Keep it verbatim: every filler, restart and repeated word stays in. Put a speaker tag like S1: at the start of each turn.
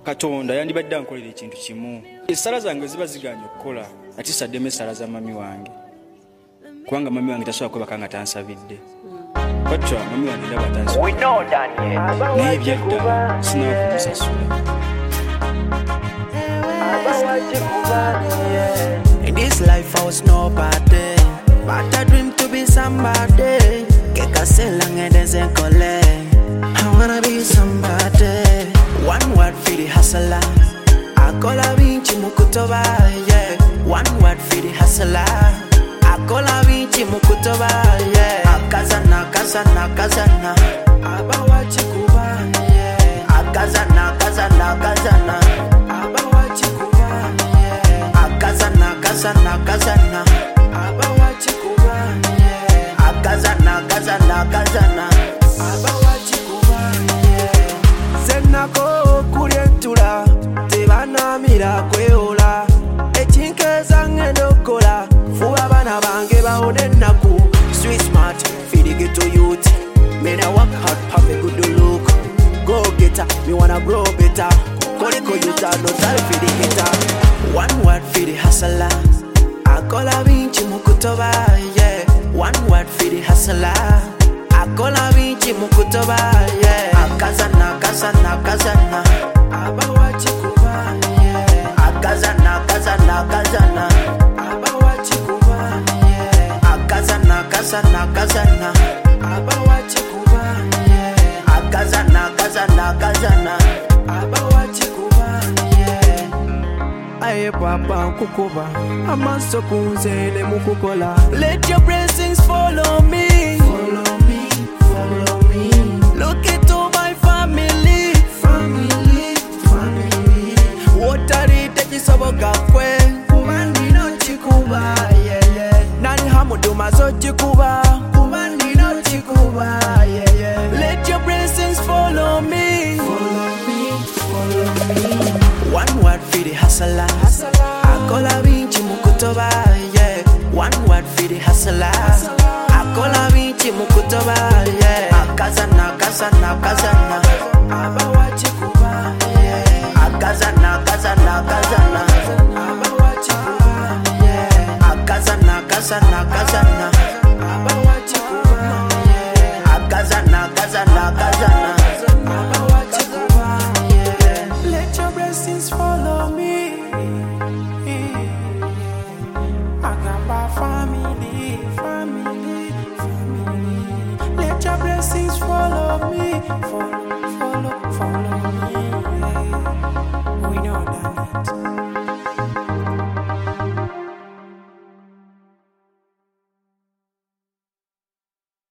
S1: Katonda yandibadde ankolera ekintu kimu. Essala zange ziba ziganye okukola ati saddemu essala za mami wange. Kubanga mami wange tasobola kwebaka nga tansabidde. Patwa mami wange ndaba tansabidde. Naye ebyadda sinaba kumusasula.
S2: In this life I was nobody, but I dream to be somebody. Keka selang edenzen kole, I wanna be somebody. One word for the hustler, akola vinci mukutoba, yeah. One word for the hustler, akola vinci mukutoba, yeah. Akazana, kazana, kazana, abawa chikuba, yeah. Akazana, kazana, kazana, abawa chikuba, yeah. Akazana, kazana, kazana, abawa chikuba, yeah. Akazana, kazana, kazana, abawa chikuba, yeah. Senako kurientula, tebana mira kweola, echinkeza ngendokola, fuwa bana bange baone naku. Sweet smart, feed the ghetto youth. Man, I work hard, have a good look. Go getter, me wanna grow better. Koliko yuta, no time for the hater. One word for the hustler, akola vinci mukutoba, yeah. One word for the hustler, akola vinci mukutoba, yeah. Akazana, kazana, kazana, abawa chikuba, yeah. Akazana, kazana, kazana, abawa chikuba, yeah. Akazana, kazana, kazana, abawa chikuba, yeah. Akazana, kazana, kazana, abawa chikuba, yeah. Aye papa kukuba, amaso kunzele mukukola. Let your blessings follow me, follow me, follow me. Look into my family, family, family. Wotari teji soboga kwe, kubandi no chikuba, yeah yeah. Nani hamudu mazo chikuba, kubandi no chikuba, yeah yeah. Let your blessings follow me, follow me, follow me. One word for the hustler, akola vinci mukutoba, yeah. One word for the hustler, akola vinci mukutoba, yeah. Akazana, kazana, kazana, abawa chikuba.